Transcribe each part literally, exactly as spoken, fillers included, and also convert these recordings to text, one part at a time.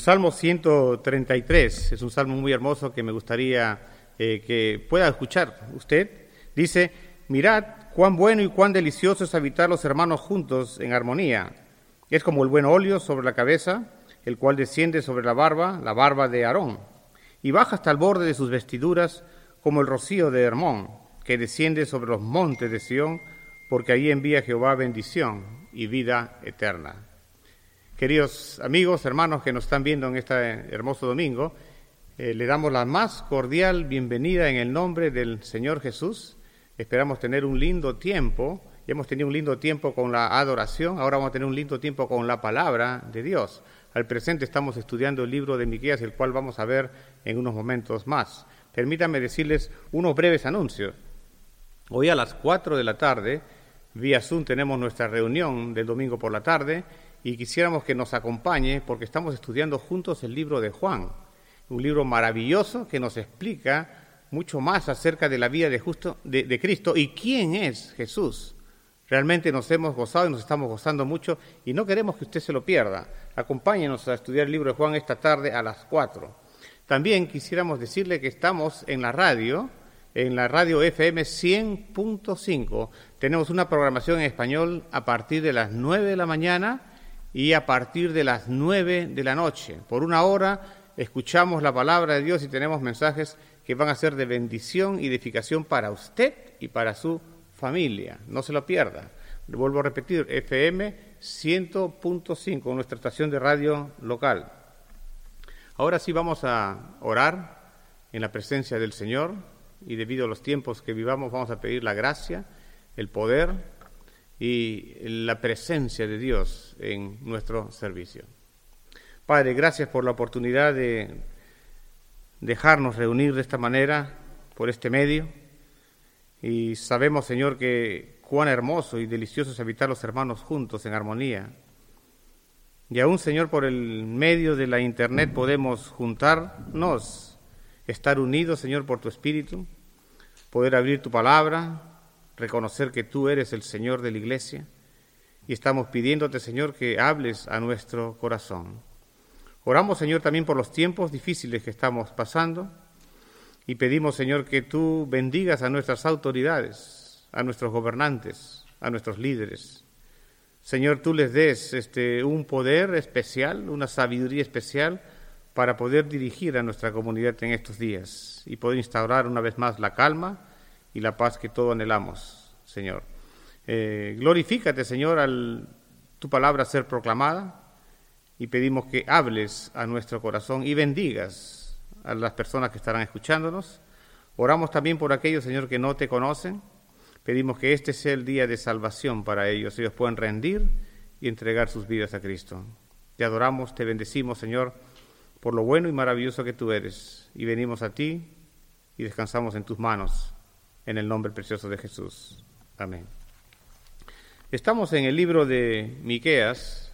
Salmo ciento treinta y tres es un salmo muy hermoso que me gustaría eh, que pueda escuchar usted. Dice: mirad cuán bueno y cuán delicioso es habitar los hermanos juntos en armonía. Es como el buen óleo sobre la cabeza, el cual desciende sobre la barba, la barba de Aarón, y baja hasta el borde de sus vestiduras, como el rocío de Hermón, que desciende sobre los montes de Sión, porque allí envía Jehová bendición y vida eterna. Queridos amigos, hermanos que nos están viendo en este hermoso domingo, eh, le damos la más cordial bienvenida en el nombre del Señor Jesús. Esperamos tener un lindo tiempo. Ya hemos tenido un lindo tiempo con la adoración, ahora vamos a tener un lindo tiempo con la palabra de Dios. Al presente estamos estudiando el libro de Miqueas, el cual vamos a ver en unos momentos más. Permítanme decirles unos breves anuncios. Hoy a las cuatro de la tarde, vía Zoom, tenemos nuestra reunión del domingo por la tarde y quisiéramos que nos acompañe porque estamos estudiando juntos el libro de Juan, un libro maravilloso que nos explica mucho más acerca de la vida de, justo, de, de Cristo y quién es Jesús. Realmente nos hemos gozado y nos estamos gozando mucho y no queremos que usted se lo pierda. Acompáñenos a estudiar el libro de Juan esta tarde a las cuatro. También quisiéramos decirle que estamos en la radio, en la radio F M cien punto cinco. Tenemos una programación en español a partir de las nueve de la mañana y a partir de las nueve de la noche. Por una hora escuchamos la palabra de Dios y tenemos mensajes que van a ser de bendición y edificación para usted y para su familia. No se lo pierda. Le vuelvo a repetir, F M cien punto cinco, nuestra estación de radio local. Ahora sí vamos a orar en la presencia del Señor y debido a los tiempos que vivamos vamos a pedir la gracia, el poder y la presencia de Dios en nuestro servicio. Padre, gracias por la oportunidad de dejarnos reunir de esta manera, por este medio, y sabemos, Señor, que cuán hermoso y delicioso es habitar los hermanos juntos en armonía. Y aún, Señor, por el medio de la internet podemos juntarnos, estar unidos, Señor, por tu Espíritu, poder abrir tu palabra, reconocer que tú eres el Señor de la iglesia, y estamos pidiéndote, Señor, que hables a nuestro corazón. Oramos, Señor, también por los tiempos difíciles que estamos pasando, y pedimos, Señor, que tú bendigas a nuestras autoridades, a nuestros gobernantes, a nuestros líderes. Señor, tú les des este, un poder especial, una sabiduría especial para poder dirigir a nuestra comunidad en estos días y poder instaurar una vez más la calma y la paz que todos anhelamos, Señor. Eh, glorifícate, Señor, al tu palabra ser proclamada y pedimos que hables a nuestro corazón y bendigas a las personas que estarán escuchándonos. Oramos también por aquellos, Señor, que no te conocen. Pedimos que este sea el día de salvación para ellos. Ellos puedan rendir y entregar sus vidas a Cristo. Te adoramos, te bendecimos, Señor, por lo bueno y maravilloso que tú eres. Y venimos a ti y descansamos en tus manos. En el nombre precioso de Jesús. Amén. Estamos en el libro de Miqueas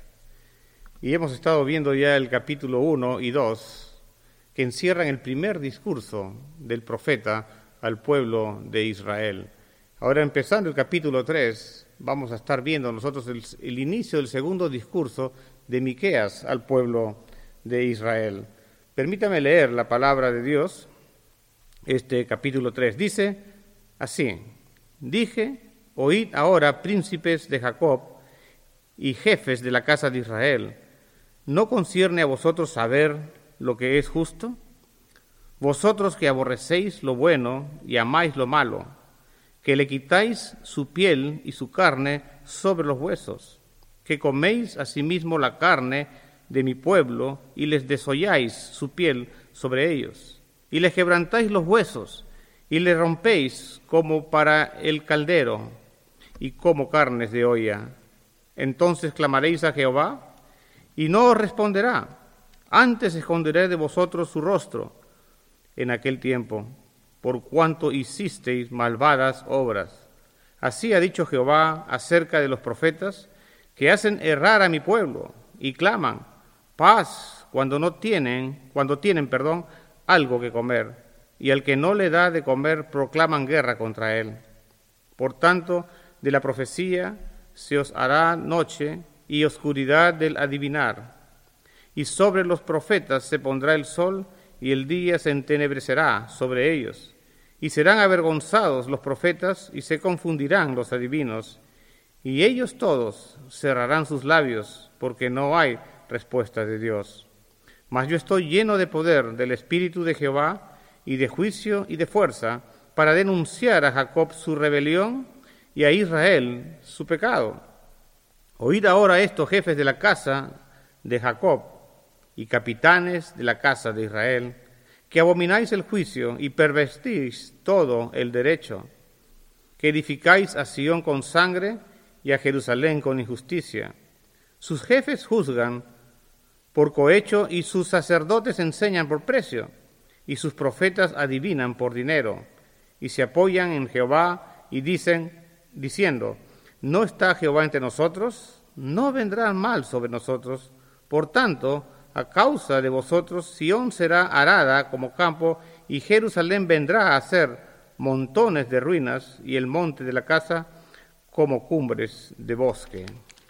y hemos estado viendo ya el capítulo uno y dos que encierran el primer discurso del profeta al pueblo de Israel. Ahora, empezando el capítulo tres, vamos a estar viendo nosotros el, el inicio del segundo discurso de Miqueas al pueblo de Israel. Permítame leer la palabra de Dios. Este capítulo tres dice así: dije, oíd ahora, príncipes de Jacob y jefes de la casa de Israel, ¿no concierne a vosotros saber lo que es justo? Vosotros que aborrecéis lo bueno y amáis lo malo, que le quitáis su piel y su carne sobre los huesos, que coméis asimismo la carne de mi pueblo y les desolláis su piel sobre ellos, y les quebrantáis los huesos, y le rompéis como para el caldero y como carnes de olla. Entonces clamaréis a Jehová y no os responderá. Antes esconderé de vosotros su rostro en aquel tiempo, por cuanto hicisteis malvadas obras. Así ha dicho Jehová acerca de los profetas que hacen errar a mi pueblo y claman paz cuando no tienen, cuando tienen, perdón, algo que comer. Y al que no le da de comer proclaman guerra contra él. Por tanto, de la profecía se os hará noche y oscuridad del adivinar. y sobre los profetas se pondrá el sol, y el día se entenebrecerá sobre ellos. Y serán avergonzados los profetas, y se confundirán los adivinos, y ellos todos cerrarán sus labios, porque no hay respuesta de Dios. Mas yo estoy lleno de poder del Espíritu de Jehová, y de juicio y de fuerza, para denunciar a Jacob su rebelión, y a Israel su pecado. Oíd ahora esto, jefes de la casa de Jacob, y capitanes de la casa de Israel, que abomináis el juicio y pervertís todo el derecho, que edificáis a Sión con sangre y a Jerusalén con injusticia. Sus jefes juzgan por cohecho y sus sacerdotes enseñan por precio, y sus profetas adivinan por dinero, y se apoyan en Jehová y dicen, diciendo, ¿no está Jehová entre nosotros? No vendrá mal sobre nosotros. Por tanto, a causa de vosotros, Sión será arada como campo, y Jerusalén vendrá a ser montones de ruinas, y el monte de la casa como cumbres de bosque.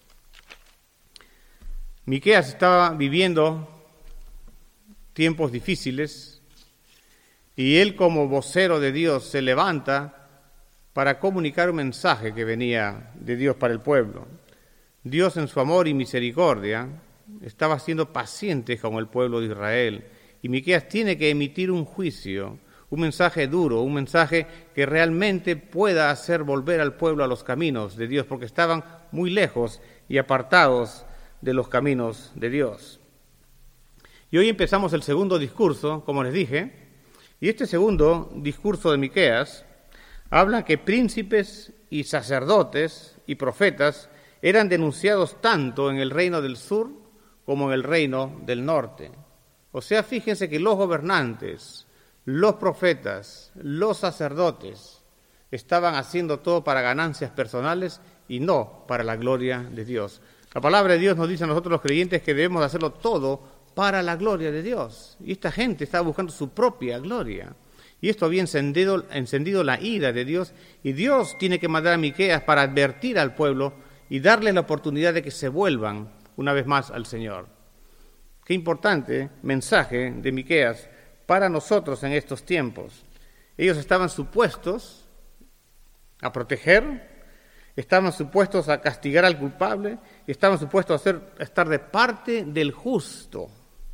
Miqueas estaba viviendo tiempos difíciles, y él como vocero de Dios se levanta para comunicar un mensaje que venía de Dios para el pueblo. Dios en su amor y misericordia estaba siendo paciente con el pueblo de Israel, y Miqueas tiene que emitir un juicio, un mensaje duro, un mensaje que realmente pueda hacer volver al pueblo a los caminos de Dios, porque estaban muy lejos y apartados de los caminos de Dios. Y hoy empezamos el segundo discurso, como les dije, y este segundo discurso de Miqueas habla que príncipes y sacerdotes y profetas eran denunciados tanto en el reino del sur como en el reino del norte. O sea, fíjense que los gobernantes, los profetas, los sacerdotes estaban haciendo todo para ganancias personales y no para la gloria de Dios. La palabra de Dios nos dice a nosotros los creyentes que debemos hacerlo todo para la gloria de Dios. Y esta gente estaba buscando su propia gloria. Y esto había encendido, encendido la ira de Dios, y Dios tiene que mandar a Miqueas para advertir al pueblo y darles la oportunidad de que se vuelvan una vez más al Señor. Qué importante mensaje de Miqueas para nosotros en estos tiempos. Ellos estaban supuestos a proteger, estaban supuestos a castigar al culpable, estaban supuestos a, ser, a estar de parte del justo.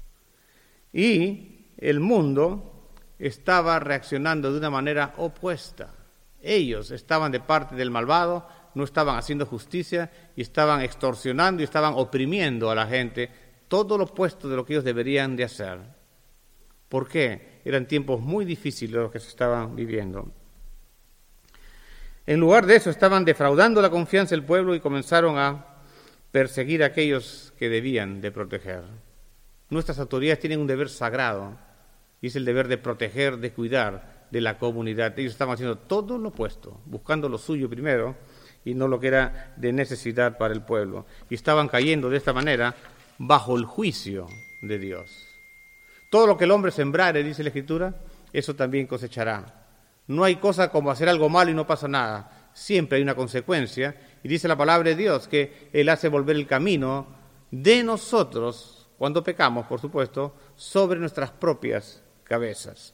Y el mundo estaba reaccionando de una manera opuesta. Ellos estaban de parte del malvado, no estaban haciendo justicia y estaban extorsionando y estaban oprimiendo a la gente, todo lo opuesto de lo que ellos deberían de hacer. ¿Por qué? Eran tiempos muy difíciles los que se estaban viviendo. En lugar de eso, estaban defraudando la confianza del pueblo y comenzaron a perseguir a aquellos que debían de proteger. Nuestras autoridades tienen un deber sagrado, y es el deber de proteger, de cuidar de la comunidad. Ellos estaban haciendo todo lo opuesto, buscando lo suyo primero y no lo que era de necesidad para el pueblo. Y estaban cayendo de esta manera bajo el juicio de Dios. Todo lo que el hombre sembrare, dice la Escritura, eso también cosechará. No hay cosa como hacer algo malo y no pasa nada. Siempre hay una consecuencia. Y dice la palabra de Dios que Él hace volver el camino de nosotros, cuando pecamos, por supuesto, sobre nuestras propias cabezas.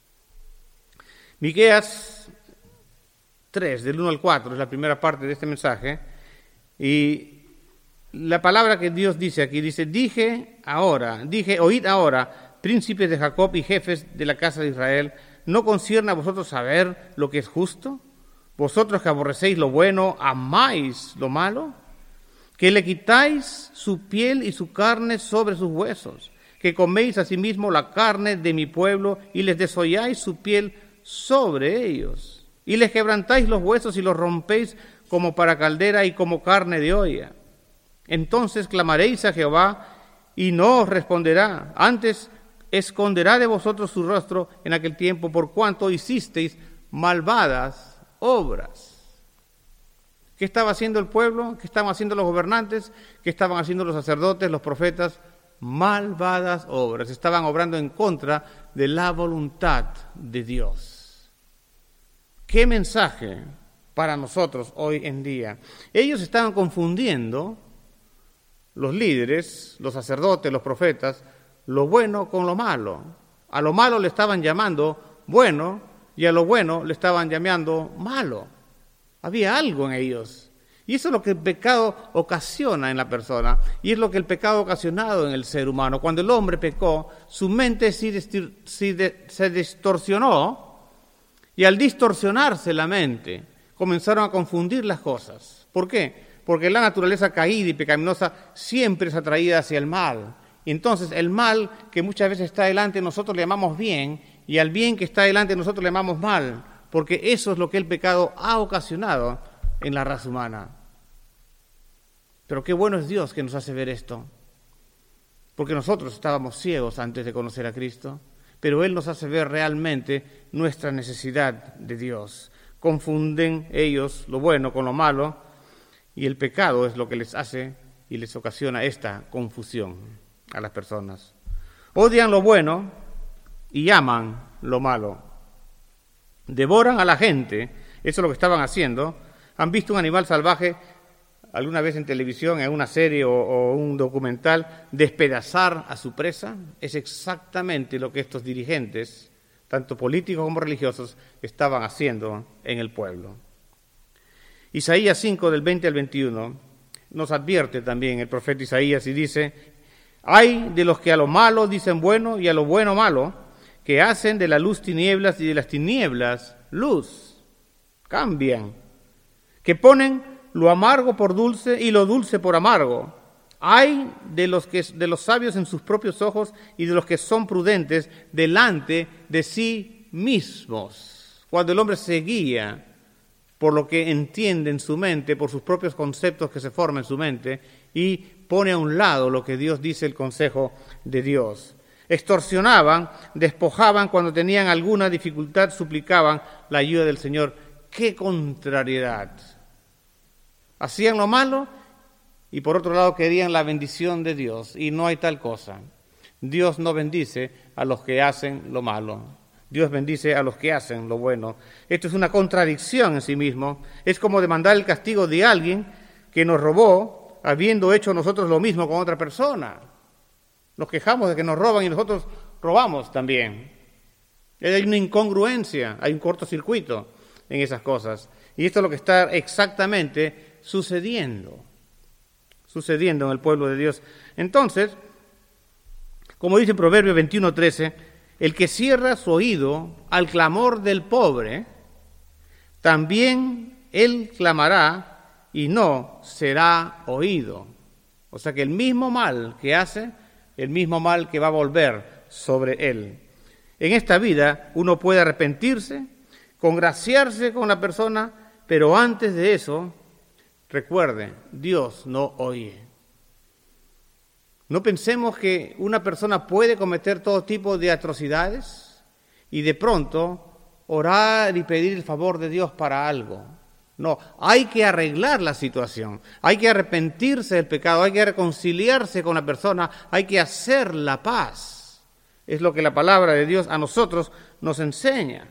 Miqueas tres, del uno al cuatro, es la primera parte de este mensaje, y la palabra que Dios dice aquí, dice, dije ahora, dije, oíd ahora, príncipes de Jacob y jefes de la casa de Israel, ¿no concierne a vosotros saber lo que es justo? Vosotros que aborrecéis lo bueno, ¿amáis lo malo? Que le quitáis su piel y su carne sobre sus huesos, que coméis asimismo la carne de mi pueblo y les desolláis su piel sobre ellos, y les quebrantáis los huesos y los rompéis como para caldera y como carne de olla. Entonces clamaréis a Jehová y no os responderá, antes esconderá de vosotros su rostro en aquel tiempo, por cuanto hicisteis malvadas obras. ¿Qué estaba haciendo el pueblo? ¿Qué estaban haciendo los gobernantes? ¿Qué estaban haciendo los sacerdotes, los profetas? Malvadas obras. Estaban obrando en contra de la voluntad de Dios. ¿Qué mensaje para nosotros hoy en día? Ellos estaban confundiendo los líderes, los sacerdotes, los profetas, lo bueno con lo malo. A lo malo le estaban llamando bueno y a lo bueno le estaban llamando malo. Había algo en ellos. Y eso es lo que el pecado ocasiona en la persona. Y es lo que el pecado ha ocasionado en el ser humano. Cuando el hombre pecó, su mente se distorsionó. Y al distorsionarse la mente, comenzaron a confundir las cosas. ¿Por qué? Porque la naturaleza caída y pecaminosa siempre es atraída hacia el mal. Y entonces el mal que muchas veces está delante de nosotros le llamamos bien, y al bien que está delante de nosotros le llamamos mal, porque eso es lo que el pecado ha ocasionado en la raza humana. Pero qué bueno es Dios que nos hace ver esto, porque nosotros estábamos ciegos antes de conocer a Cristo, pero Él nos hace ver realmente nuestra necesidad de Dios. Confunden ellos lo bueno con lo malo, y el pecado es lo que les hace y les ocasiona esta confusión a las personas. Odian lo bueno y aman lo malo. Devoran a la gente, eso es lo que estaban haciendo. ¿Han visto un animal salvaje alguna vez en televisión, en una serie o, o un documental, despedazar a su presa? Es exactamente lo que estos dirigentes, tanto políticos como religiosos, estaban haciendo en el pueblo. Isaías cinco, del veinte al veintiuno, nos advierte también el profeta Isaías y dice: «Ay de los que a lo malo dicen bueno y a lo bueno malo, que hacen de la luz tinieblas y de las tinieblas luz». Cambian. Que ponen lo amargo por dulce y lo dulce por amargo. Ay de los, que, de los sabios en sus propios ojos y de los que son prudentes delante de sí mismos. Cuando el hombre se guía por lo que entiende en su mente, por sus propios conceptos que se forman en su mente, y pone a un lado lo que Dios dice, el consejo de Dios. Extorsionaban, despojaban cuando tenían alguna dificultad, suplicaban la ayuda del Señor. ¡Qué contrariedad! Hacían lo malo y por otro lado querían la bendición de Dios, y no hay tal cosa. Dios no bendice a los que hacen lo malo. Dios bendice a los que hacen lo bueno. Esto es una contradicción en sí mismo. Es como demandar el castigo de alguien que nos robó, habiendo hecho nosotros lo mismo con otra persona. Nos quejamos de que nos roban y nosotros robamos también. Hay una incongruencia, hay un cortocircuito en esas cosas. Y esto es lo que está exactamente sucediendo, sucediendo en el pueblo de Dios. Entonces, como dice Proverbios veintiuno, trece, el que cierra su oído al clamor del pobre, también él clamará y no será oído. O sea que el mismo mal que hace, el mismo mal que va a volver sobre él. En esta vida uno puede arrepentirse, congraciarse con la persona, pero antes de eso, recuerde, Dios no oye. No pensemos que una persona puede cometer todo tipo de atrocidades y de pronto orar y pedir el favor de Dios para algo. No, hay que arreglar la situación, hay que arrepentirse del pecado, hay que reconciliarse con la persona, hay que hacer la paz. Es lo que la palabra de Dios a nosotros nos enseña.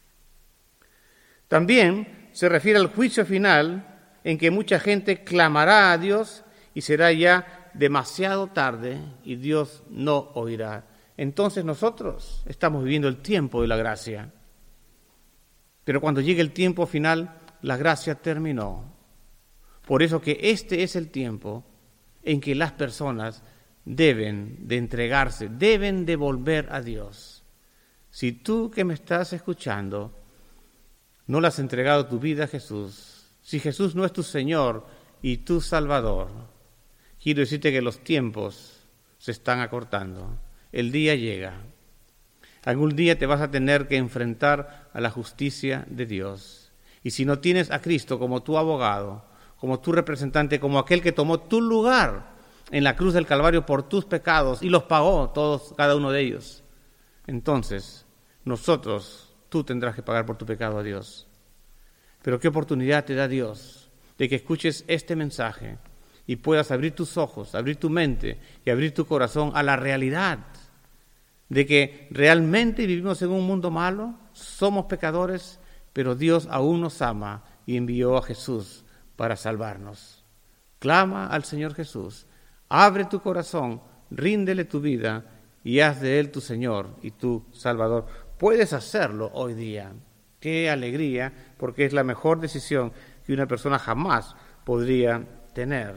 También se refiere al juicio final, en que mucha gente clamará a Dios y será ya demasiado tarde y Dios no oirá. Entonces nosotros estamos viviendo el tiempo de la gracia. Pero cuando llegue el tiempo final, la gracia terminó. Por eso que este es el tiempo en que las personas deben de entregarse, deben de volver a Dios. Si tú que me estás escuchando no le has entregado tu vida a Jesús, si Jesús no es tu Señor y tu Salvador, quiero decirte que los tiempos se están acortando. El día llega. Algún día te vas a tener que enfrentar a la justicia de Dios. Y si no tienes a Cristo como tu abogado, como tu representante, como aquel que tomó tu lugar en la cruz del Calvario por tus pecados y los pagó todos, cada uno de ellos, entonces nosotros, tú tendrás que pagar por tu pecado a Dios. Pero qué oportunidad te da Dios de que escuches este mensaje y puedas abrir tus ojos, abrir tu mente y abrir tu corazón a la realidad de que realmente vivimos en un mundo malo, somos pecadores, pero Dios aún nos ama y envió a Jesús para salvarnos. Clama al Señor Jesús, Abre tu corazón, ríndele tu vida y haz de Él tu Señor y tu Salvador. Puedes hacerlo hoy día. Qué alegría, porque es la mejor decisión que una persona jamás podría tener.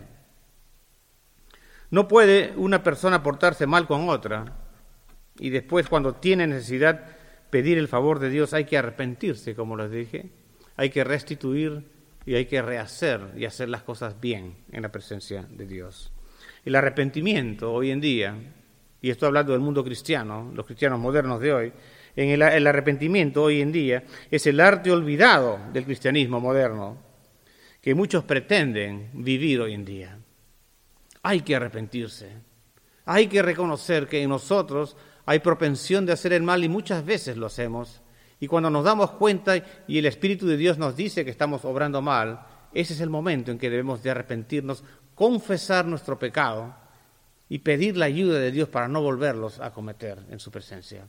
No puede una persona portarse mal con otra y después, cuando tiene necesidad, pedir el favor de Dios. Hay que arrepentirse, como les dije, hay que restituir y hay que rehacer y hacer las cosas bien en la presencia de Dios. El arrepentimiento hoy en día, y estoy hablando del mundo cristiano, los cristianos modernos de hoy, en el, el arrepentimiento hoy en día es el arte olvidado del cristianismo moderno, que muchos pretenden vivir hoy en día. Hay que arrepentirse, hay que reconocer que en nosotros hay propensión de hacer el mal y muchas veces lo hacemos. Y cuando nos damos cuenta y el Espíritu de Dios nos dice que estamos obrando mal, ese es el momento en que debemos de arrepentirnos, confesar nuestro pecado y pedir la ayuda de Dios para no volverlos a cometer en su presencia.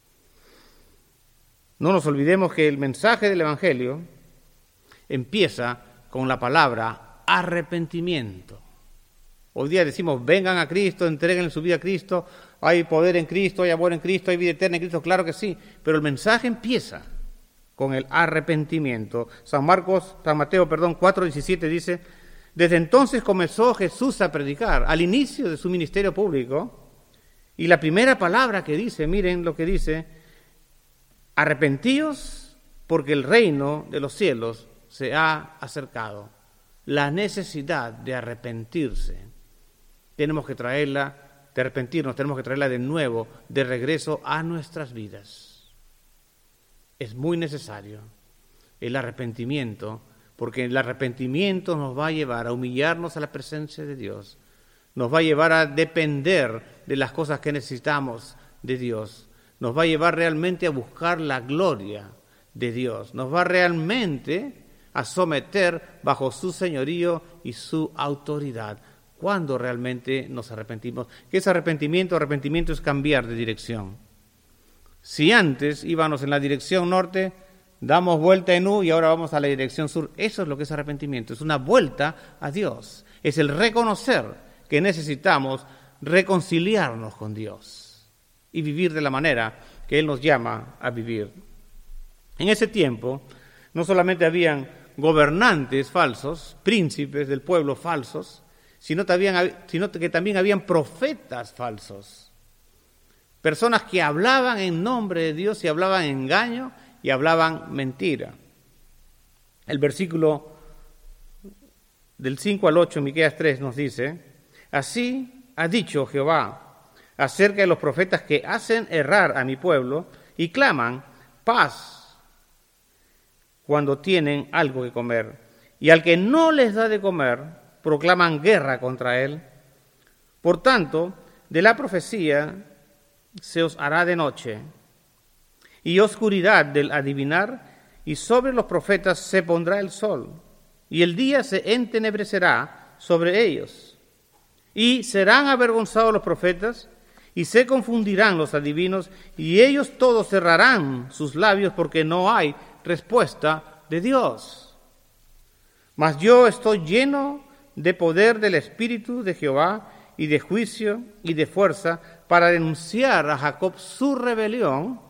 No nos olvidemos que el mensaje del Evangelio empieza con la palabra arrepentimiento. Hoy día decimos, vengan a Cristo, entreguen su vida a Cristo, hay poder en Cristo, hay amor en Cristo, hay vida eterna en Cristo, claro que sí, pero el mensaje empieza con el arrepentimiento. San Marcos, San Mateo, perdón, cuatro diecisiete dice, desde entonces comenzó Jesús a predicar, al inicio de su ministerio público, y la primera palabra que dice, miren lo que dice, arrepentíos porque el reino de los cielos se ha acercado. La necesidad de arrepentirse. Tenemos que traerla, de arrepentirnos, tenemos que traerla de nuevo, de regreso a nuestras vidas. Es muy necesario el arrepentimiento, porque el arrepentimiento nos va a llevar a humillarnos a la presencia de Dios, nos va a llevar a depender de las cosas que necesitamos de Dios, nos va a llevar realmente a buscar la gloria de Dios, nos va realmente a someter bajo su señorío y su autoridad. Cuando realmente nos arrepentimos. ¿Qué es arrepentimiento? Arrepentimiento es cambiar de dirección. Si antes íbamos en la dirección norte, damos vuelta en U y ahora vamos a la dirección sur. Eso es lo que es arrepentimiento. Es una vuelta a Dios. Es el reconocer que necesitamos reconciliarnos con Dios y vivir de la manera que Él nos llama a vivir. En ese tiempo, no solamente habían gobernantes falsos, príncipes del pueblo falsos, sino, también, sino que también habían profetas falsos, personas que hablaban en nombre de Dios y hablaban engaño y hablaban mentira. El versículo del cinco al ocho, Miqueas tres, nos dice, así ha dicho Jehová acerca de los profetas que hacen errar a mi pueblo y claman paz cuando tienen algo que comer, y al que no les da de comer, proclaman guerra contra él. Por tanto, de la profecía se os hará de noche, y oscuridad del adivinar, y sobre los profetas se pondrá el sol, y el día se entenebrecerá sobre ellos. Y serán avergonzados los profetas, y se confundirán los adivinos, y ellos todos cerrarán sus labios, porque no hay respuesta de Dios. Mas yo estoy lleno de poder del Espíritu de Jehová y de juicio y de fuerza para denunciar a Jacob su rebelión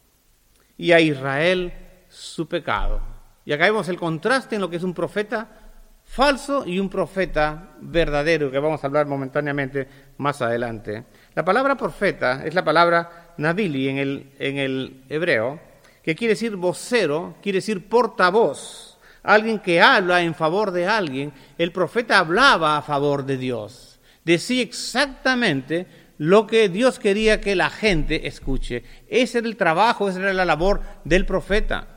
y a Israel su pecado. Y acá vemos el contraste en lo que es un profeta falso y un profeta verdadero, que vamos a hablar momentáneamente más adelante. La palabra profeta es la palabra nabili en el, en el hebreo, que quiere decir vocero, quiere decir portavoz, alguien que habla en favor de alguien. El profeta hablaba a favor de Dios, decía exactamente lo que Dios quería que la gente escuche. Ese era el trabajo, esa era la labor del profeta.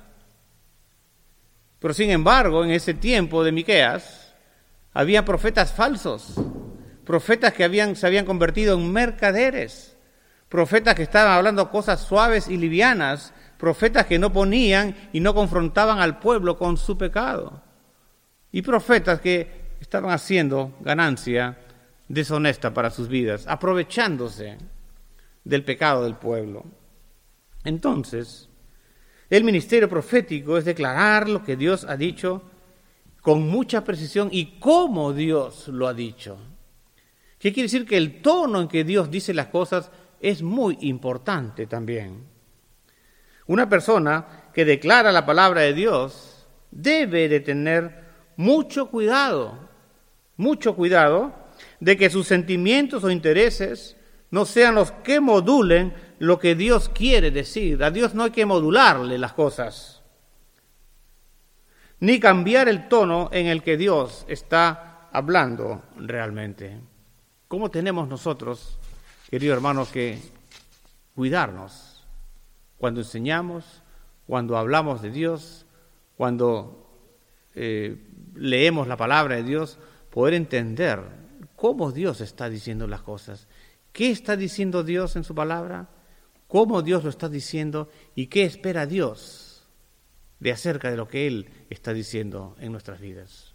Pero sin embargo, en ese tiempo de Miqueas, había profetas falsos, profetas que habían, se habían convertido en mercaderes, profetas que estaban hablando cosas suaves y livianas, profetas que no ponían y no confrontaban al pueblo con su pecado, y profetas que estaban haciendo ganancia deshonesta para sus vidas, aprovechándose del pecado del pueblo. Entonces, el ministerio profético es declarar lo que Dios ha dicho con mucha precisión y cómo Dios lo ha dicho. ¿Qué quiere decir? Que el tono en que Dios dice las cosas es muy importante también. Una persona que declara la palabra de Dios debe de tener mucho cuidado, mucho cuidado de que sus sentimientos o intereses no sean los que modulen lo que Dios quiere decir. A Dios no hay que modularle las cosas, ni cambiar el tono en el que Dios está hablando realmente. ¿Cómo tenemos nosotros, queridos hermanos, que cuidarnos cuando enseñamos, cuando hablamos de Dios, cuando eh, leemos la palabra de Dios, poder entender cómo Dios está diciendo las cosas? ¿Qué está diciendo Dios en su palabra? ¿Cómo Dios lo está diciendo? ¿Y qué espera Dios de acerca de lo que Él está diciendo en nuestras vidas?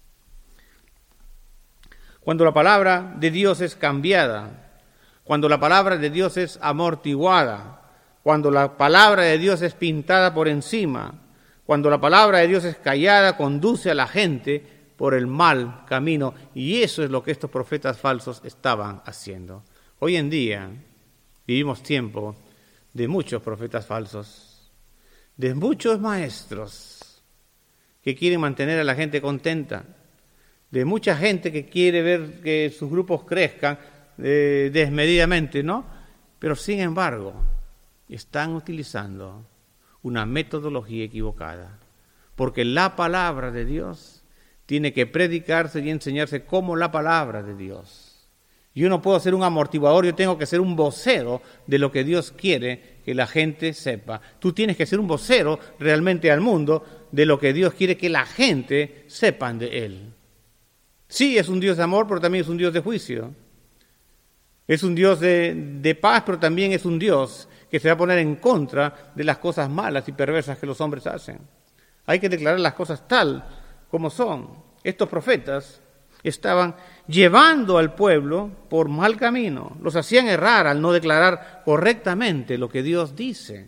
Cuando la palabra de Dios es cambiada, cuando la palabra de Dios es amortiguada, cuando la palabra de Dios es pintada por encima, cuando la palabra de Dios es callada, conduce a la gente por el mal camino. Y eso es lo que estos profetas falsos estaban haciendo. Hoy en día vivimos tiempo de muchos profetas falsos, de muchos maestros que quieren mantener a la gente contenta, de mucha gente que quiere ver que sus grupos crezcan eh, desmedidamente, ¿no? Pero sin embargo, están utilizando una metodología equivocada, porque la palabra de Dios tiene que predicarse y enseñarse como la palabra de Dios. Yo no puedo ser un amortiguador, yo tengo que ser un vocero de lo que Dios quiere que la gente sepa. Tú tienes que ser un vocero realmente al mundo de lo que Dios quiere que la gente sepan de Él. Sí, es un Dios de amor, pero también es un Dios de juicio. Es un Dios de, de paz, pero también es un Dios que se va a poner en contra de las cosas malas y perversas que los hombres hacen. Hay que declarar las cosas tal como son. Estos profetas estaban llevando al pueblo por mal camino. Los hacían errar al no declarar correctamente lo que Dios dice.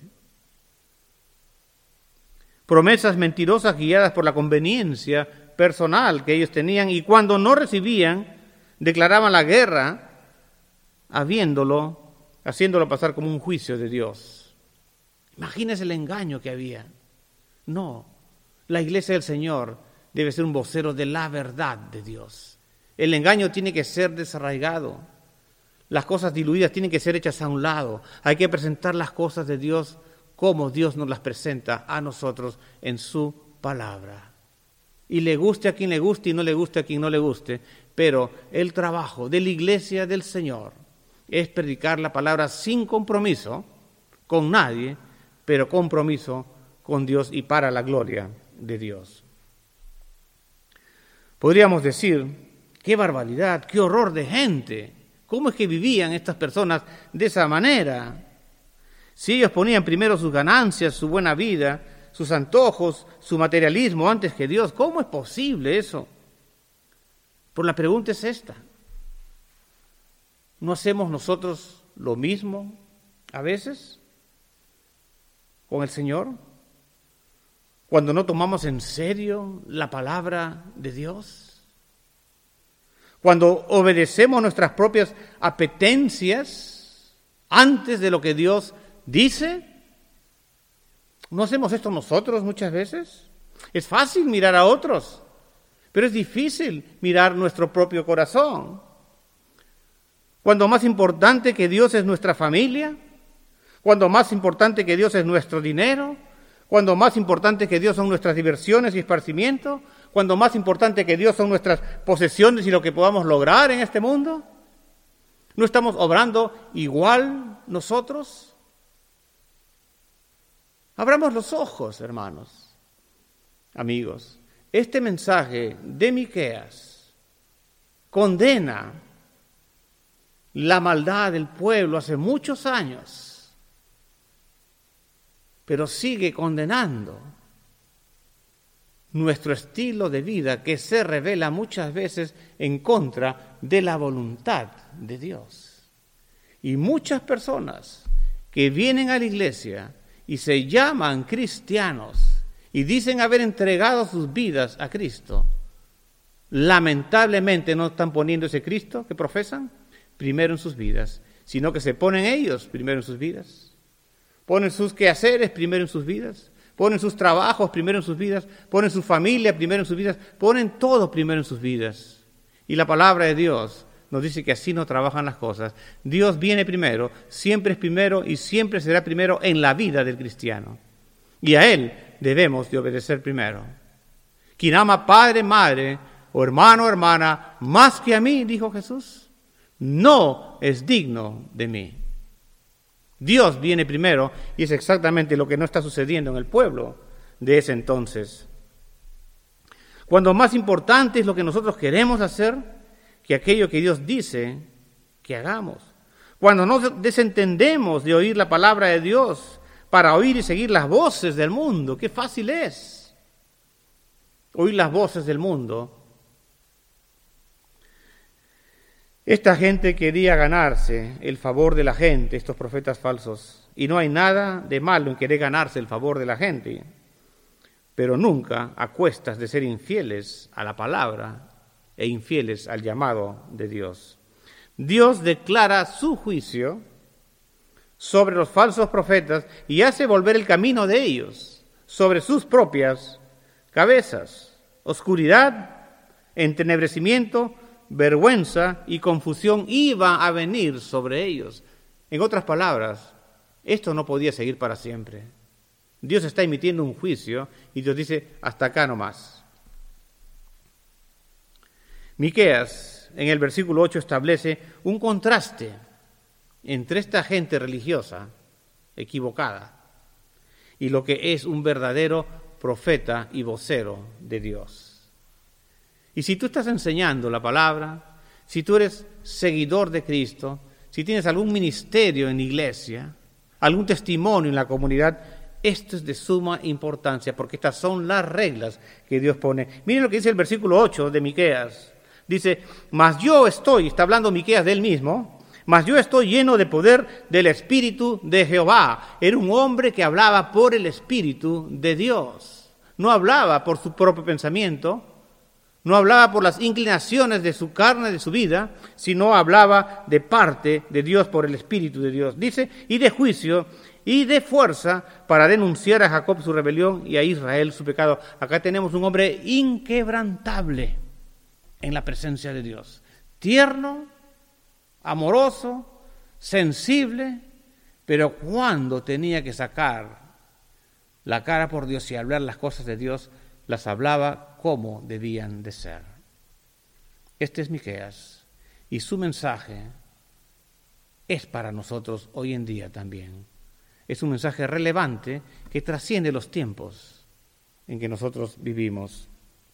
Promesas mentirosas guiadas por la conveniencia personal que ellos tenían, y cuando no recibían, declaraban la guerra, habiéndolo, haciéndolo pasar como un juicio de Dios. Imagínense el engaño que había. No, la iglesia del Señor debe ser un vocero de la verdad de Dios. El engaño tiene que ser desarraigado. Las cosas diluidas tienen que ser hechas a un lado. Hay que presentar las cosas de Dios como Dios nos las presenta a nosotros en su palabra. Y le guste a quien le guste y no le guste a quien no le guste, pero el trabajo de la iglesia del Señor es predicar la palabra sin compromiso con nadie, pero compromiso con Dios y para la gloria de Dios. Podríamos decir, qué barbaridad, qué horror de gente, cómo es que vivían estas personas de esa manera. Si ellos ponían primero sus ganancias, su buena vida, sus antojos, su materialismo antes que Dios, ¿cómo es posible eso? Pues la pregunta es esta: ¿no hacemos nosotros lo mismo a veces con el Señor? Cuando no tomamos en serio la palabra de Dios, cuando obedecemos nuestras propias apetencias antes de lo que Dios dice. ¿No hacemos esto nosotros muchas veces? Es fácil mirar a otros, pero es difícil mirar nuestro propio corazón. Cuando más importante que Dios es nuestra familia, cuando más importante que Dios es nuestro dinero, cuando más importante que Dios son nuestras diversiones y esparcimiento, cuando más importante que Dios son nuestras posesiones y lo que podamos lograr en este mundo, ¿no estamos obrando igual nosotros? Abramos los ojos, hermanos, amigos. Este mensaje de Miqueas condena la maldad del pueblo hace muchos años, pero sigue condenando nuestro estilo de vida que se revela muchas veces en contra de la voluntad de Dios. Y muchas personas que vienen a la iglesia y se llaman cristianos y dicen haber entregado sus vidas a Cristo, lamentablemente no están poniendo ese Cristo que profesan primero en sus vidas, sino que se ponen ellos primero en sus vidas. Ponen sus quehaceres primero en sus vidas, ponen sus trabajos primero en sus vidas, ponen su familia primero en sus vidas, ponen todo primero en sus vidas. Y la palabra de Dios nos dice que así no trabajan las cosas. Dios viene primero, siempre es primero y siempre será primero en la vida del cristiano. Y a Él debemos de obedecer primero. Quien ama padre, madre, o hermano o hermana, más que a mí, dijo Jesús, no es digno de mí. Dios viene primero y es exactamente lo que no está sucediendo en el pueblo de ese entonces. Cuando más importante es lo que nosotros queremos hacer que aquello que Dios dice que hagamos. Cuando nos desentendemos de oír la palabra de Dios para oír y seguir las voces del mundo, qué fácil es oír las voces del mundo. Esta gente quería ganarse el favor de la gente, estos profetas falsos, y no hay nada de malo en querer ganarse el favor de la gente, pero nunca a cuestas de ser infieles a la palabra e infieles al llamado de Dios. Dios declara su juicio sobre los falsos profetas y hace volver el camino de ellos sobre sus propias cabezas. Oscuridad, entenebrecimiento, vergüenza y confusión iba a venir sobre ellos. En otras palabras, esto no podía seguir para siempre. Dios está emitiendo un juicio y Dios dice, hasta acá nomás. Miqueas, en el versículo ocho, establece un contraste entre esta gente religiosa equivocada y lo que es un verdadero profeta y vocero de Dios. Y si tú estás enseñando la palabra, si tú eres seguidor de Cristo, si tienes algún ministerio en la iglesia, algún testimonio en la comunidad, esto es de suma importancia, porque estas son las reglas que Dios pone. Miren lo que dice el versículo ocho de Miqueas. Dice, mas yo estoy, está hablando Miqueas de él mismo, mas yo estoy lleno de poder del Espíritu de Jehová. Era un hombre que hablaba por el Espíritu de Dios. No hablaba por su propio pensamiento, no hablaba por las inclinaciones de su carne, de su vida, sino hablaba de parte de Dios por el Espíritu de Dios. Dice, y de juicio y de fuerza para denunciar a Jacob su rebelión y a Israel su pecado. Acá tenemos un hombre inquebrantable en la presencia de Dios. Tierno, amoroso, sensible, pero cuando tenía que sacar la cara por Dios y hablar las cosas de Dios, las hablaba como debían de ser. Este es Miqueas, y su mensaje es para nosotros hoy en día también. Es un mensaje relevante que trasciende los tiempos en que nosotros vivimos.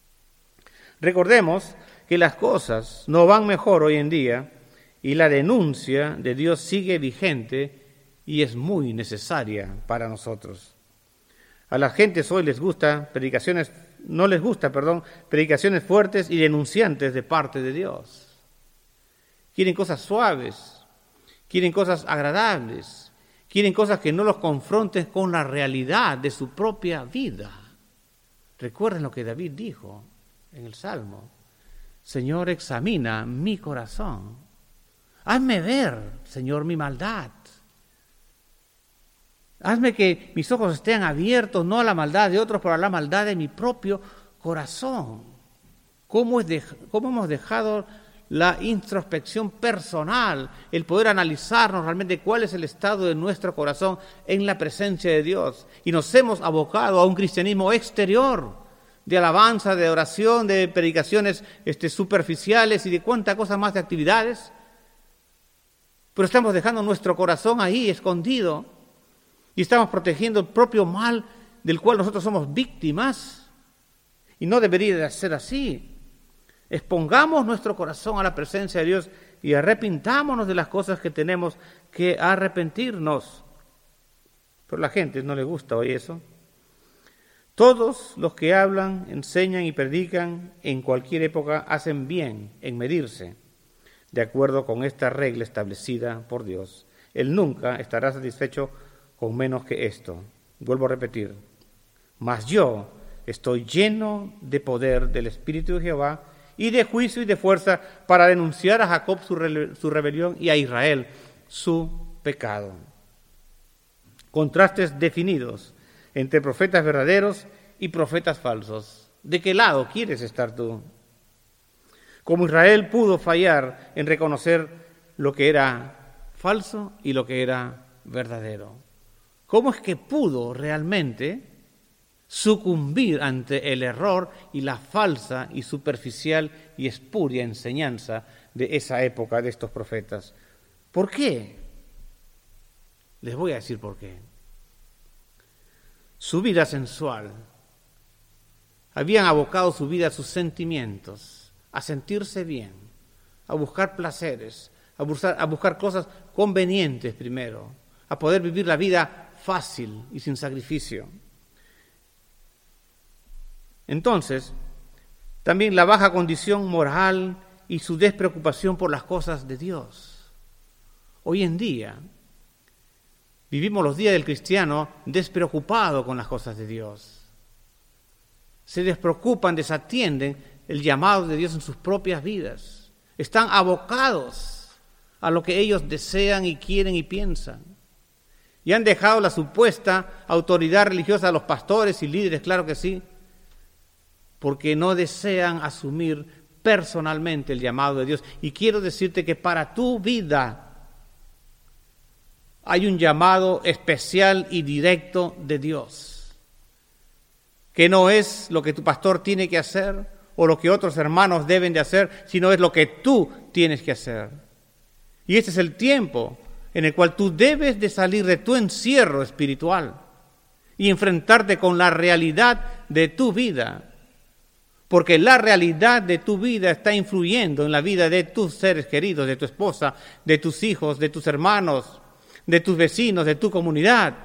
Recordemos que las cosas no van mejor hoy en día y la denuncia de Dios sigue vigente y es muy necesaria para nosotros. A las gentes hoy les gusta predicaciones, no les gusta, perdón, predicaciones fuertes y denunciantes de parte de Dios. Quieren cosas suaves, quieren cosas agradables, quieren cosas que no los confronten con la realidad de su propia vida. Recuerden lo que David dijo en el Salmo. Señor, examina mi corazón. Hazme ver, Señor, mi maldad. Hazme que mis ojos estén abiertos, no a la maldad de otros, pero a la maldad de mi propio corazón. ¿Cómo, es de, cómo hemos dejado la introspección personal, el poder analizarnos realmente cuál es el estado de nuestro corazón en la presencia de Dios? Y nos hemos abocado a un cristianismo exterior, de alabanza, de oración, de predicaciones este, superficiales y de cuánta cosa más de actividades. Pero estamos dejando nuestro corazón ahí, escondido, y estamos protegiendo el propio mal del cual nosotros somos víctimas. Y no debería de ser así. Expongamos nuestro corazón a la presencia de Dios y arrepintámonos de las cosas que tenemos que arrepentirnos. Pero a la gente no le gusta oír eso. Todos los que hablan, enseñan y predican en cualquier época hacen bien en medirse de acuerdo con esta regla establecida por Dios. Él nunca estará satisfecho con menos que esto. Vuelvo a repetir, mas yo estoy lleno de poder del Espíritu de Jehová y de juicio y de fuerza para denunciar a Jacob su, re- su rebelión y a Israel su pecado. Contrastes definidos entre profetas verdaderos y profetas falsos. ¿De qué lado quieres estar tú? Como Israel pudo fallar en reconocer lo que era falso y lo que era verdadero. ¿Cómo es que pudo realmente sucumbir ante el error y la falsa y superficial y espuria enseñanza de esa época de estos profetas? ¿Por qué? Les voy a decir por qué. Su vida sensual. Habían abocado su vida a sus sentimientos, a sentirse bien, a buscar placeres, a buscar, a buscar cosas convenientes primero, a poder vivir la vida fácil y sin sacrificio. Entonces, también la baja condición moral y su despreocupación por las cosas de Dios. Hoy en día, vivimos los días del cristiano despreocupado con las cosas de Dios. Se despreocupan, desatienden el llamado de Dios en sus propias vidas. Están abocados a lo que ellos desean y quieren y piensan. Y han dejado la supuesta autoridad religiosa a los pastores y líderes, claro que sí, porque no desean asumir personalmente el llamado de Dios. Y quiero decirte que para tu vida hay un llamado especial y directo de Dios, que no es lo que tu pastor tiene que hacer o lo que otros hermanos deben de hacer, sino es lo que tú tienes que hacer. Y este es el tiempo en el cual tú debes de salir de tu encierro espiritual y enfrentarte con la realidad de tu vida, porque la realidad de tu vida está influyendo en la vida de tus seres queridos, de tu esposa, de tus hijos, de tus hermanos, de tus vecinos, de tu comunidad.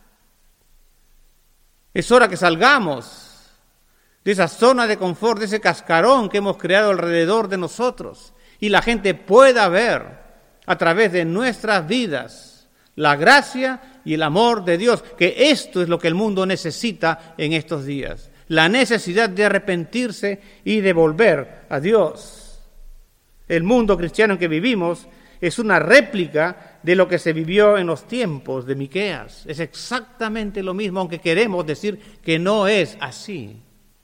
Es hora que salgamos de esa zona de confort, de ese cascarón que hemos creado alrededor de nosotros, y la gente pueda ver a través de nuestras vidas la gracia y el amor de Dios, que esto es lo que el mundo necesita en estos días, la necesidad de arrepentirse y de volver a Dios. El mundo cristiano en que vivimos es una réplica de lo que se vivió en los tiempos de Miqueas. Es exactamente lo mismo, aunque queremos decir que no es así.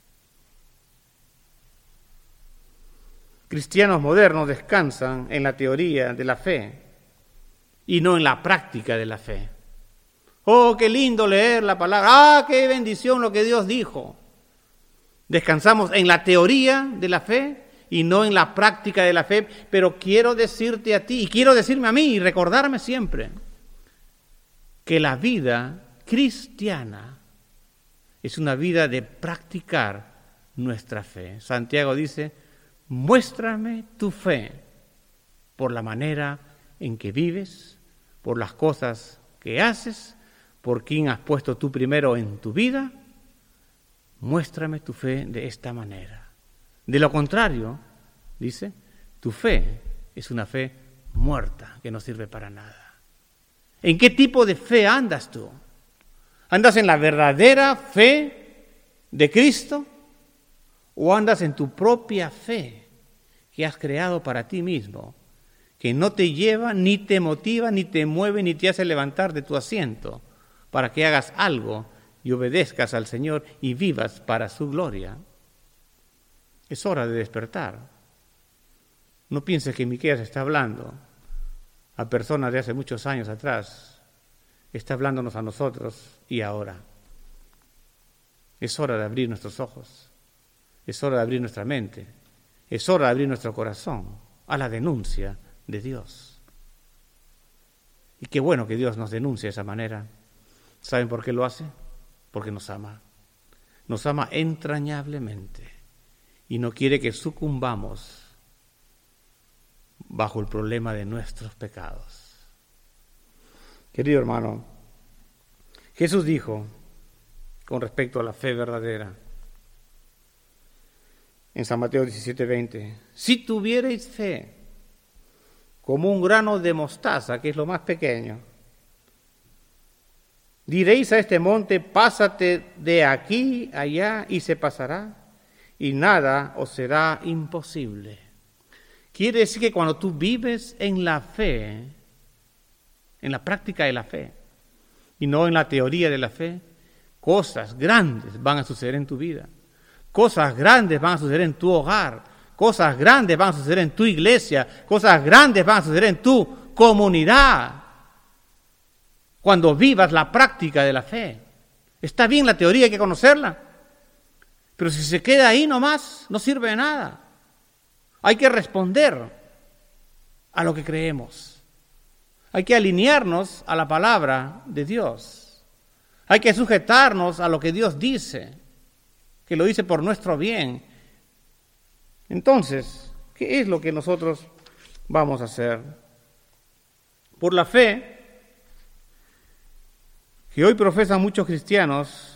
Cristianos modernos descansan en la teoría de la fe y no en la práctica de la fe. ¡Oh, qué lindo leer la palabra! ¡Ah, qué bendición lo que Dios dijo! Descansamos en la teoría de la fe y no en la práctica de la fe, pero quiero decirte a ti, y quiero decirme a mí, y recordarme siempre, que la vida cristiana es una vida de practicar nuestra fe. Santiago dice, muéstrame tu fe por la manera en que vives, por las cosas que haces, por quién has puesto tú primero en tu vida. Muéstrame tu fe de esta manera. De lo contrario, dice, tu fe es una fe muerta que no sirve para nada. ¿En qué tipo de fe andas tú? ¿Andas en la verdadera fe de Cristo o andas en tu propia fe que has creado para ti mismo, que no te lleva, ni te motiva, ni te mueve, ni te hace levantar de tu asiento para que hagas algo y obedezcas al Señor y vivas para su gloria? Es hora de despertar. No pienses que Miqueas está hablando a personas de hace muchos años atrás. Está hablándonos a nosotros y ahora. Es hora de abrir nuestros ojos. Es hora de abrir nuestra mente. Es hora de abrir nuestro corazón a la denuncia de Dios. Y qué bueno que Dios nos denuncie de esa manera. ¿Saben por qué lo hace? Porque nos ama. Nos ama entrañablemente y no quiere que sucumbamos bajo el problema de nuestros pecados. Querido hermano, Jesús dijo con respecto a la fe verdadera en San Mateo diecisiete veinte, si tuvierais fe como un grano de mostaza, que es lo más pequeño, diréis a este monte, pásate de aquí allá y se pasará, y nada os será imposible. Quiere decir que cuando tú vives en la fe, en la práctica de la fe, y no en la teoría de la fe, cosas grandes van a suceder en tu vida. Cosas grandes van a suceder en tu hogar. Cosas grandes van a suceder en tu iglesia. Cosas grandes van a suceder en tu comunidad. Cuando vivas la práctica de la fe. Está bien la teoría, hay que conocerla. Pero si se queda ahí nomás, no sirve de nada. Hay que responder a lo que creemos. Hay que alinearnos a la palabra de Dios. Hay que sujetarnos a lo que Dios dice, que lo dice por nuestro bien. Entonces, ¿qué es lo que nosotros vamos a hacer? Por la fe que hoy profesan muchos cristianos,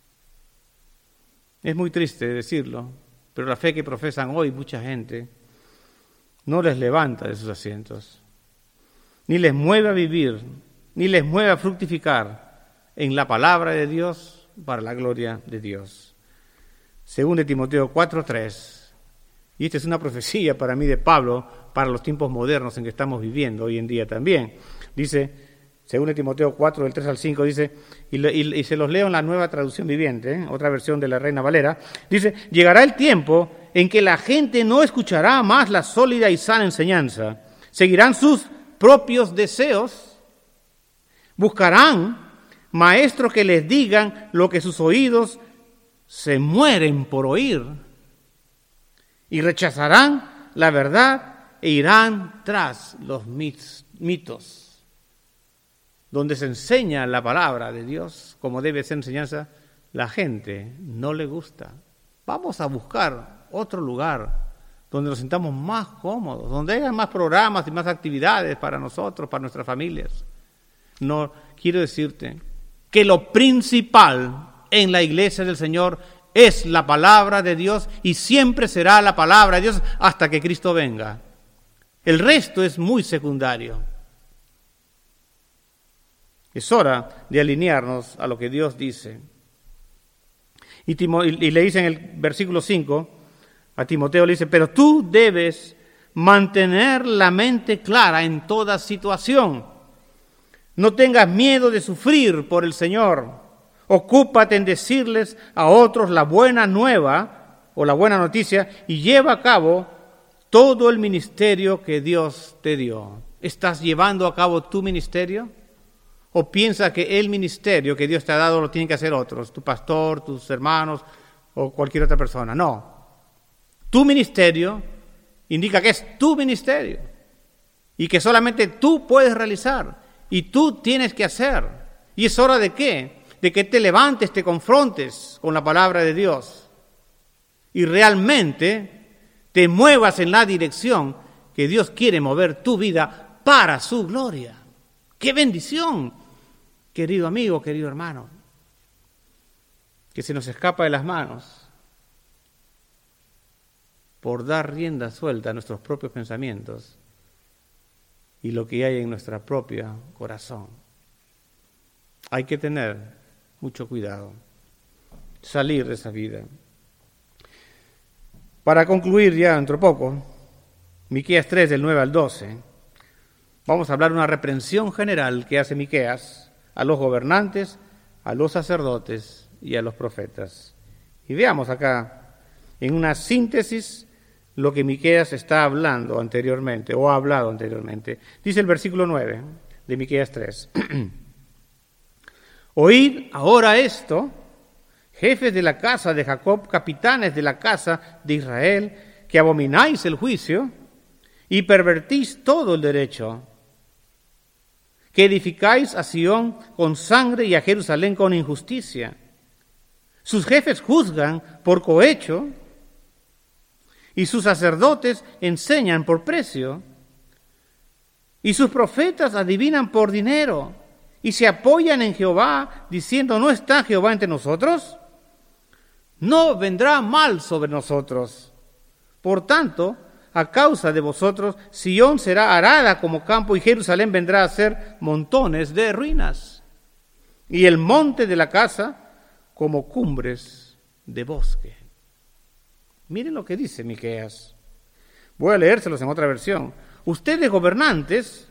es muy triste decirlo, pero la fe que profesan hoy mucha gente no les levanta de sus asientos, ni les mueve a vivir, ni les mueve a fructificar en la palabra de Dios para la gloria de Dios. Según de Timoteo cuatro tres, y esta es una profecía para mí de Pablo, para los tiempos modernos en que estamos viviendo hoy en día también. Dice, según de Timoteo cuatro, del tres al cinco, dice, y, y, y se los leo en la Nueva Traducción Viviente, ¿eh? Otra versión de la Reina Valera, dice, llegará el tiempo en que la gente no escuchará más la sólida y sana enseñanza, seguirán sus propios deseos, buscarán maestros que les digan lo que sus oídos se mueren por oír, y rechazarán la verdad e irán tras los mitos. Donde se enseña la palabra de Dios, como debe ser enseñanza, la gente no le gusta. Vamos a buscar otro lugar donde nos sintamos más cómodos, donde haya más programas y más actividades para nosotros, para nuestras familias. No, quiero decirte que lo principal en la iglesia del Señor es la palabra de Dios y siempre será la palabra de Dios hasta que Cristo venga. El resto es muy secundario. Es hora de alinearnos a lo que Dios dice. Y, Timo, y, y le dice en el versículo cinco, a Timoteo le dice, pero tú debes mantener la mente clara en toda situación. No tengas miedo de sufrir por el Señor. Ocúpate en decirles a otros la buena nueva o la buena noticia y lleva a cabo todo el ministerio que Dios te dio. ¿Estás llevando a cabo tu ministerio? ¿O piensas que el ministerio que Dios te ha dado lo tienen que hacer otros, tu pastor, tus hermanos o cualquier otra persona? No. Tu ministerio indica que es tu ministerio y que solamente tú puedes realizar y tú tienes que hacer. ¿Y es hora de qué? De que te levantes, te confrontes con la palabra de Dios y realmente te muevas en la dirección que Dios quiere mover tu vida para su gloria. ¡Qué bendición, querido amigo, querido hermano! Que se nos escapa de las manos por dar rienda suelta a nuestros propios pensamientos y lo que hay en nuestro propio corazón. Hay que tener mucho cuidado, salir de esa vida. Para concluir ya dentro de poco, Miqueas tres, del nueve al doce, vamos a hablar de una reprensión general que hace Miqueas a los gobernantes, a los sacerdotes y a los profetas. Y veamos acá, en una síntesis, lo que Miqueas está hablando anteriormente, o ha hablado anteriormente. Dice el versículo nueve de Miqueas tres. Oíd ahora esto, jefes de la casa de Jacob, capitanes de la casa de Israel, que abomináis el juicio y pervertís todo el derecho, que edificáis a Sión con sangre y a Jerusalén con injusticia. Sus jefes juzgan por cohecho y sus sacerdotes enseñan por precio y sus profetas adivinan por dinero y se apoyan en Jehová diciendo, ¿no está Jehová entre nosotros? No vendrá mal sobre nosotros. Por tanto, a causa de vosotros, Sión será arada como campo y Jerusalén vendrá a ser montones de ruinas. Y el monte de la casa como cumbres de bosque. Miren lo que dice Miqueas. Voy a leérselos en otra versión. Ustedes, gobernantes,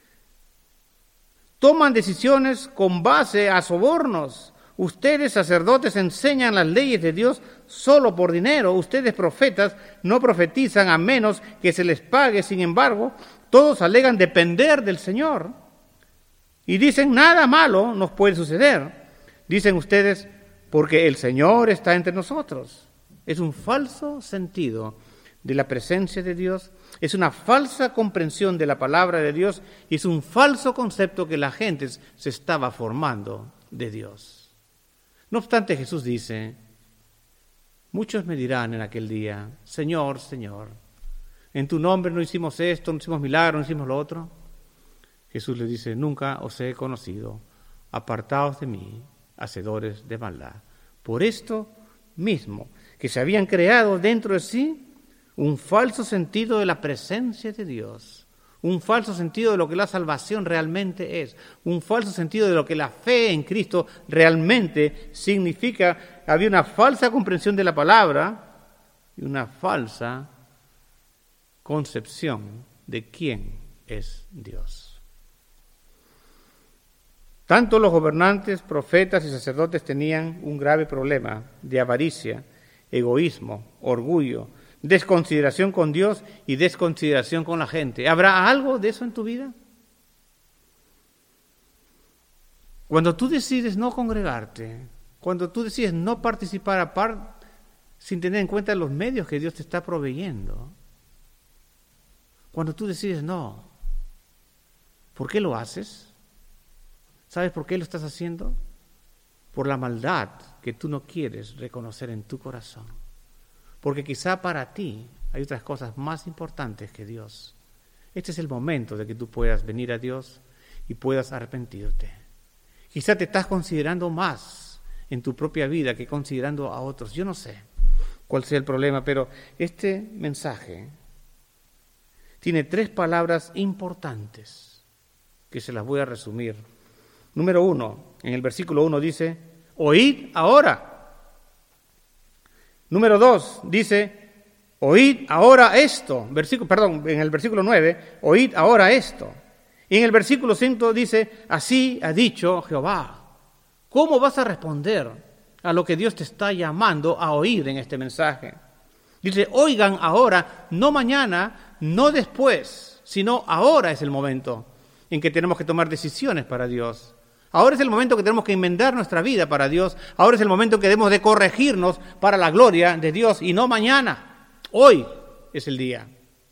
toman decisiones con base a sobornos. Ustedes, sacerdotes, enseñan las leyes de Dios solo por dinero. Ustedes, profetas, no profetizan a menos que se les pague. Sin embargo, todos alegan depender del Señor. Y dicen, nada malo nos puede suceder. Dicen ustedes, porque el Señor está entre nosotros. Es un falso sentido de la presencia de Dios, es una falsa comprensión de la palabra de Dios y es un falso concepto que la gente se estaba formando de Dios. No obstante, Jesús dice, muchos me dirán en aquel día, Señor, Señor, en tu nombre no hicimos esto, no hicimos milagros, no hicimos lo otro. Jesús les dice, nunca os he conocido, apartaos de mí, hacedores de maldad. Por esto mismo, que se habían creado dentro de sí un falso sentido de la presencia de Dios, un falso sentido de lo que la salvación realmente es, un falso sentido de lo que la fe en Cristo realmente significa. Había una falsa comprensión de la palabra y una falsa concepción de quién es Dios. Tanto los gobernantes, profetas y sacerdotes tenían un grave problema de avaricia, egoísmo, orgullo, desconsideración con Dios y desconsideración con la gente. ¿Habrá algo de eso en tu vida? Cuando tú decides no congregarte, cuando tú decides no participar aparte, sin tener en cuenta los medios que Dios te está proveyendo, cuando tú decides no, ¿por qué lo haces? ¿Sabes por qué lo estás haciendo? Por la maldad que tú no quieres reconocer en tu corazón. Porque quizá para ti hay otras cosas más importantes que Dios. Este es el momento de que tú puedas venir a Dios y puedas arrepentirte. Quizá te estás considerando más en tu propia vida que considerando a otros. Yo no sé cuál sea el problema, pero este mensaje tiene tres palabras importantes que se las voy a resumir. Número uno, en el versículo uno dice, oíd ahora. Número dos, dice, oíd ahora esto. Versículo, perdón, en el versículo nueve, oíd ahora esto. Y en el versículo cinco dice, así ha dicho Jehová. ¿Cómo vas a responder a lo que Dios te está llamando a oír en este mensaje? Dice, oigan ahora, no mañana, no después, sino ahora es el momento en que tenemos que tomar decisiones para Dios. Ahora es el momento que tenemos que enmendar nuestra vida para Dios. Ahora es el momento que debemos de corregirnos para la gloria de Dios y no mañana. Hoy es el día.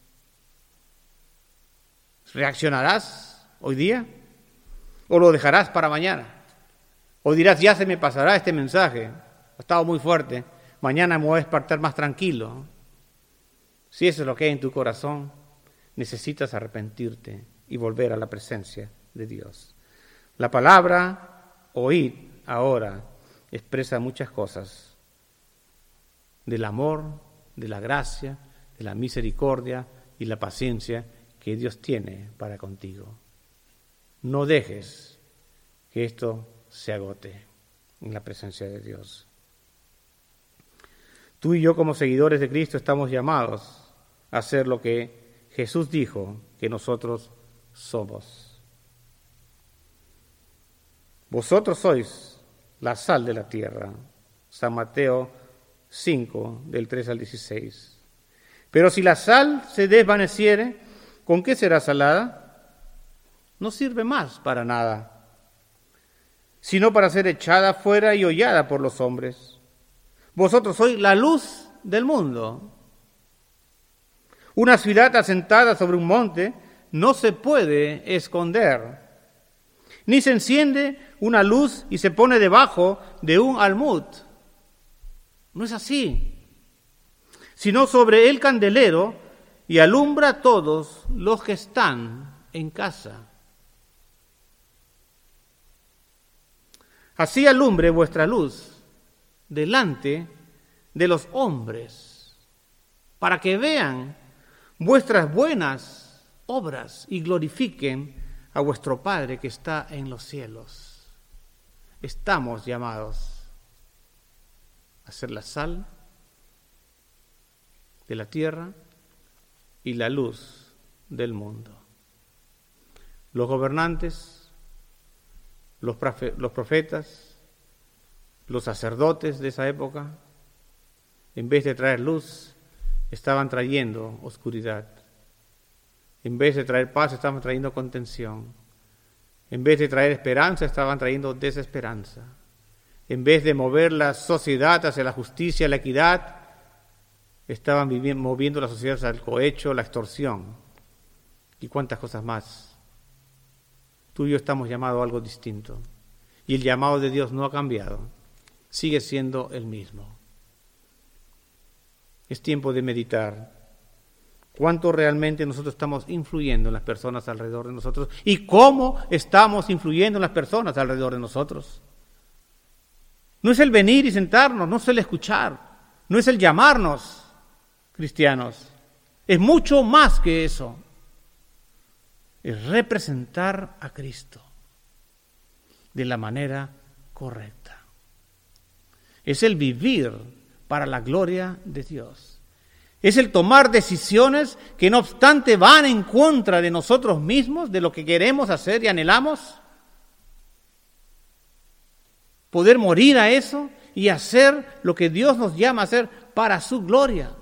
¿Reaccionarás hoy día? ¿O lo dejarás para mañana? ¿O dirás, ya se me pasará este mensaje? Ha estado muy fuerte. Mañana me voy a despertar más tranquilo. Si eso es lo que hay en tu corazón, necesitas arrepentirte y volver a la presencia de Dios. La palabra oíd ahora expresa muchas cosas del amor, de la gracia, de la misericordia y la paciencia que Dios tiene para contigo. No dejes que esto se agote en la presencia de Dios. Tú y yo como seguidores de Cristo estamos llamados a hacer lo que Jesús dijo que nosotros somos. Vosotros sois la sal de la tierra. San Mateo cinco, del tres al dieciséis. Pero si la sal se desvaneciere, ¿con qué será salada? No sirve más para nada, sino para ser echada fuera y hollada por los hombres. Vosotros sois la luz del mundo. Una ciudad asentada sobre un monte no se puede esconder. Ni se enciende una luz y se pone debajo de un almud. No es así. Sino sobre el candelero y alumbra a todos los que están en casa. Así alumbre vuestra luz delante de los hombres, para que vean vuestras buenas obras y glorifiquen a vuestro Padre que está en los cielos. Estamos llamados a ser la sal de la tierra y la luz del mundo. Los gobernantes, los profetas, los sacerdotes de esa época, en vez de traer luz, estaban trayendo oscuridad. En vez de traer paz, estaban trayendo contención. En vez de traer esperanza, estaban trayendo desesperanza. En vez de mover la sociedad hacia la justicia, la equidad, estaban viviendo, moviendo la sociedad hacia el cohecho, la extorsión y cuántas cosas más. Tú y yo estamos llamados a algo distinto. Y el llamado de Dios no ha cambiado. Sigue siendo el mismo. Es tiempo de meditar cuánto realmente nosotros estamos influyendo en las personas alrededor de nosotros y cómo estamos influyendo en las personas alrededor de nosotros. No es el venir y sentarnos, no es el escuchar, no es el llamarnos cristianos. Es mucho más que eso. Es representar a Cristo de la manera correcta. Es el vivir para la gloria de Dios. Es el tomar decisiones que no obstante van en contra de nosotros mismos, de lo que queremos hacer y anhelamos. Poder morir a eso y hacer lo que Dios nos llama a hacer para su gloria.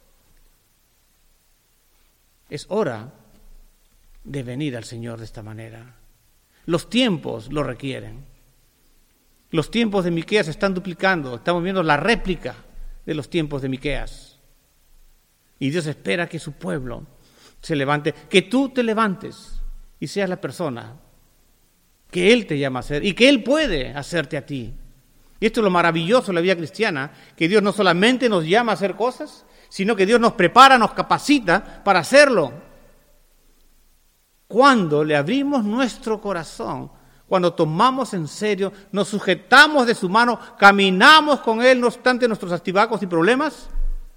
Es hora de venir al Señor de esta manera. Los tiempos lo requieren. Los tiempos de Miqueas se están duplicando. Estamos viendo la réplica de los tiempos de Miqueas. Y Dios espera que su pueblo se levante, que tú te levantes y seas la persona que Él te llama a ser y que Él puede hacerte a ti. Y esto es lo maravilloso de la vida cristiana, que Dios no solamente nos llama a hacer cosas, sino que Dios nos prepara, nos capacita para hacerlo. Cuando le abrimos nuestro corazón, cuando tomamos en serio, nos sujetamos de su mano, caminamos con Él, no obstante nuestros altibajos y problemas,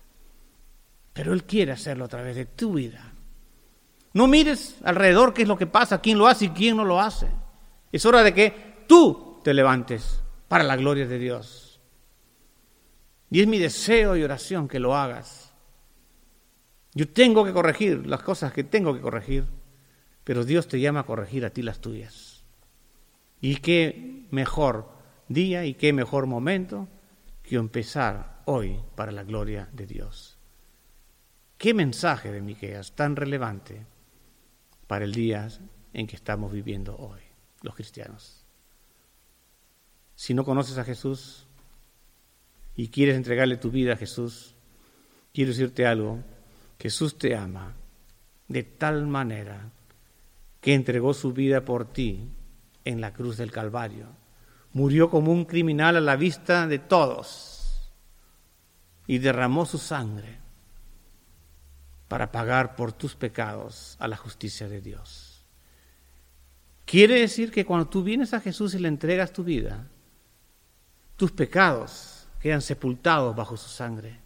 pero Él quiere hacerlo a través de tu vida. No mires alrededor qué es lo que pasa, quién lo hace y quién no lo hace. Es hora de que tú te levantes para la gloria de Dios. Y es mi deseo y oración que lo hagas. Yo tengo que corregir las cosas que tengo que corregir, pero Dios te llama a corregir a ti las tuyas. Y qué mejor día y qué mejor momento que empezar hoy para la gloria de Dios. Qué mensaje de Miqueas tan relevante para el día en que estamos viviendo hoy, los cristianos. Si no conoces a Jesús y quieres entregarle tu vida a Jesús, quiero decirte algo: Jesús te ama de tal manera que entregó su vida por ti en la cruz del Calvario. Murió como un criminal a la vista de todos y derramó su sangre para pagar por tus pecados a la justicia de Dios. Quiere decir que cuando tú vienes a Jesús y le entregas tu vida, tus pecados quedan sepultados bajo su sangre.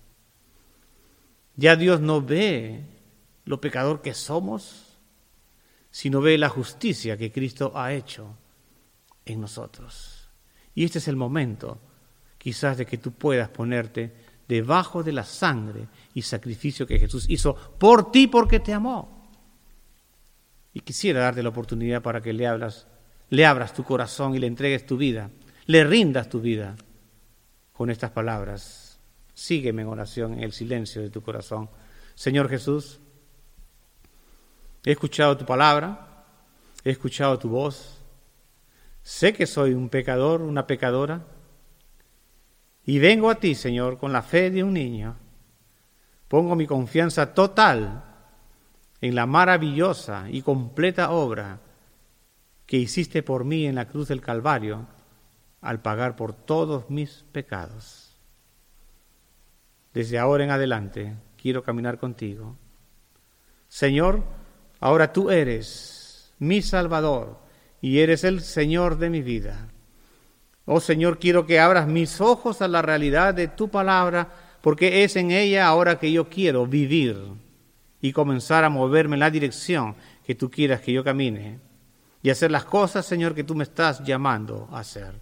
Ya Dios no ve lo pecador que somos, sino ve la justicia que Cristo ha hecho en nosotros. Y este es el momento, quizás, de que tú puedas ponerte debajo de la sangre y sacrificio que Jesús hizo por ti porque te amó. Y quisiera darte la oportunidad para que le hablas, le abras tu corazón y le entregues tu vida, le rindas tu vida con estas palabras. Sígueme en oración en el silencio de tu corazón. Señor Jesús, he escuchado tu palabra, he escuchado tu voz, sé que soy un pecador, una pecadora, y vengo a ti, Señor, con la fe de un niño. Pongo mi confianza total en la maravillosa y completa obra que hiciste por mí en la cruz del Calvario al pagar por todos mis pecados. Desde ahora en adelante quiero caminar contigo. Señor, ahora tú eres mi Salvador y eres el Señor de mi vida. Oh Señor, quiero que abras mis ojos a la realidad de tu palabra, porque es en ella ahora que yo quiero vivir y comenzar a moverme en la dirección que tú quieras que yo camine y hacer las cosas, Señor, que tú me estás llamando a hacer.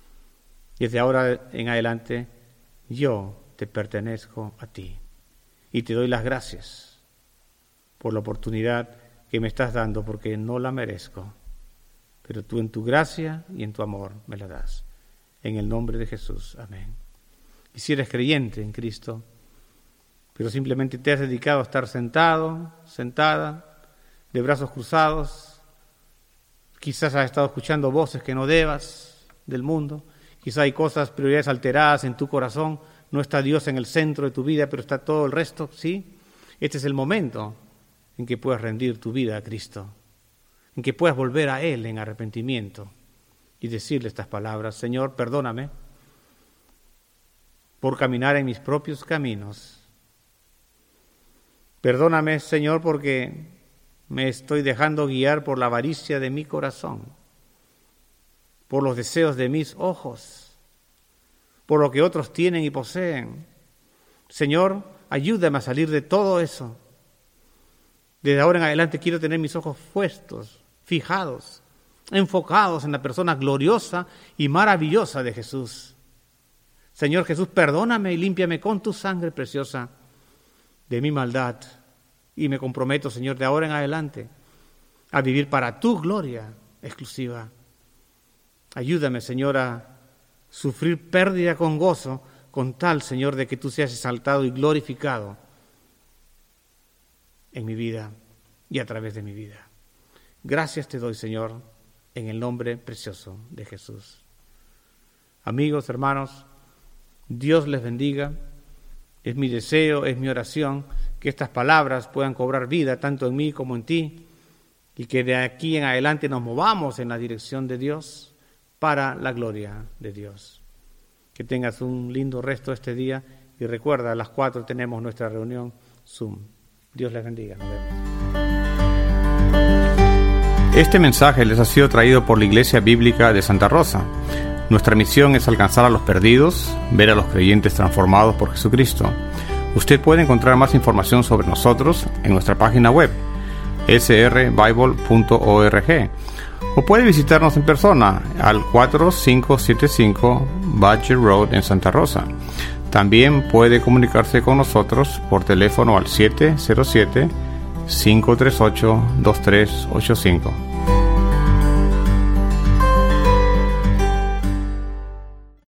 Y desde ahora en adelante yo te pertenezco a ti. y te doy las gracias por la oportunidad que me estás dando, porque no la merezco, pero tú en tu gracia y en tu amor me la das. En el nombre de Jesús, amén. Y si eres creyente en Cristo, pero simplemente te has dedicado a estar sentado, sentada, de brazos cruzados, quizás has estado escuchando voces que no debas del mundo, quizás hay cosas, prioridades alteradas en tu corazón, no está Dios en el centro de tu vida, pero está todo el resto, ¿sí? Este es el momento en que puedas rendir tu vida a Cristo, en que puedas volver a Él en arrepentimiento y decirle estas palabras: Señor, perdóname por caminar en mis propios caminos. Perdóname, Señor, porque me estoy dejando guiar por la avaricia de mi corazón, por los deseos de mis ojos, por lo que otros tienen y poseen. Señor, ayúdame a salir de todo eso. Desde ahora en adelante quiero tener mis ojos puestos, fijados, enfocados en la persona gloriosa y maravillosa de Jesús. Señor Jesús, perdóname y límpiame con tu sangre preciosa de mi maldad. Y me comprometo, Señor, de ahora en adelante a vivir para tu gloria exclusiva. Ayúdame, Señor, a sufrir pérdida con gozo, con tal, Señor, de que tú seas exaltado y glorificado en mi vida y a través de mi vida. Gracias te doy, Señor, en el nombre precioso de Jesús. Amigos, hermanos, Dios les bendiga. Es mi deseo, es mi oración que estas palabras puedan cobrar vida tanto en mí como en ti, y que de aquí en adelante nos movamos en la dirección de Dios para la gloria de Dios. Que tengas un lindo resto este día y recuerda, a las cuatro tenemos nuestra reunión Zoom. Dios les bendiga. Nos vemos. Este mensaje les ha sido traído por la Iglesia Bíblica de Santa Rosa. Nuestra misión es alcanzar a los perdidos, ver a los creyentes transformados por Jesucristo. Usted puede encontrar más información sobre nosotros en nuestra página web, s r bible punto org, o puede visitarnos en persona al cuatro cinco siete cinco Badger Road en Santa Rosa. También puede comunicarse con nosotros por teléfono al siete cero siete, cinco tres ocho, dos tres ocho cinco.